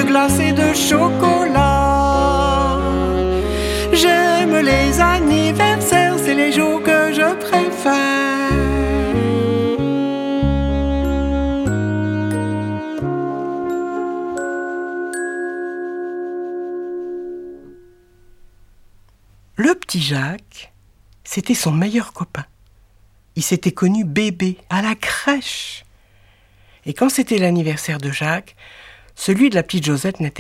glacé de chocolat. J'aime les anniversaires, c'est les jours que je préfère. Le petit Jacques, c'était son meilleur copain. Il s'était connu bébé à la crèche. Et quand c'était l'anniversaire de Jacques, celui de la petite Josette n'était